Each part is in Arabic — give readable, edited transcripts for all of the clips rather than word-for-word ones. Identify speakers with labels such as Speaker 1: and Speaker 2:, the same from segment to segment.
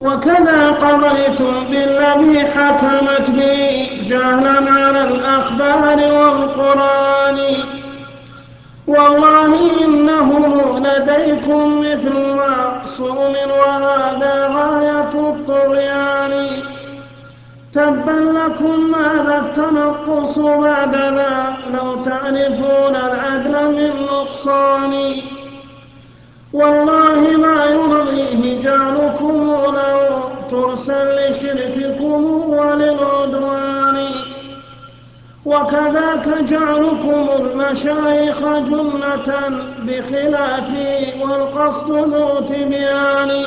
Speaker 1: وكذا قضيت بالذي حكمت به جهلا على الأخبار والقرآن. والله إنه لديكم مثل معصوم وهذا غاية الطغيان. تبا لكم ماذا التنقص بعد ذا لو تعرفون العدل من نقصان. والله ما يرضيه جعلكم لو ترسل لشرككم وللعدوان. وكذاك جعلكم المشايخ جنة بخلافي والقصد ذو تبيان.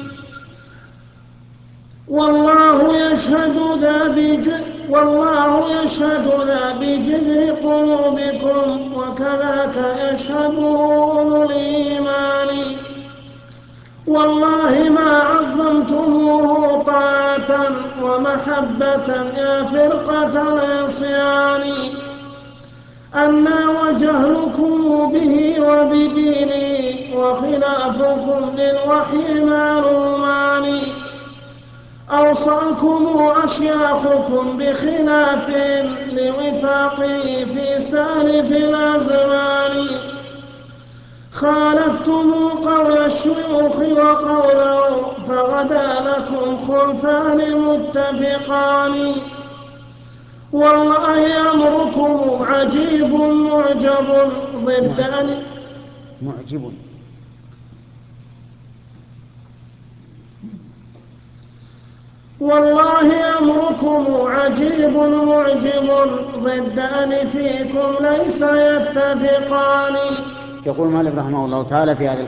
Speaker 1: والله يشهد ذا بجذر قلوبكم وكذاك يشهد أولو الإيمان. والله ما عظمتموه طاعة ومحبة يا فرقة العصيان. أنا وجهلكم به وبدينه وخلافكم للوحي معلومان. أوصاكم أشياخكم بخلاف لوفاقه في سالف الأزمان. خالفتم قول الشيوخ وقوله فغدا لكم خلفان متفقان. والله أمركم عجيب معجب ضد
Speaker 2: معجب.
Speaker 1: والله أمركم عجيب معجب ضد أن فيكم ليس يتفقان.
Speaker 2: يقول مالك رحمه الله تعالى في هذا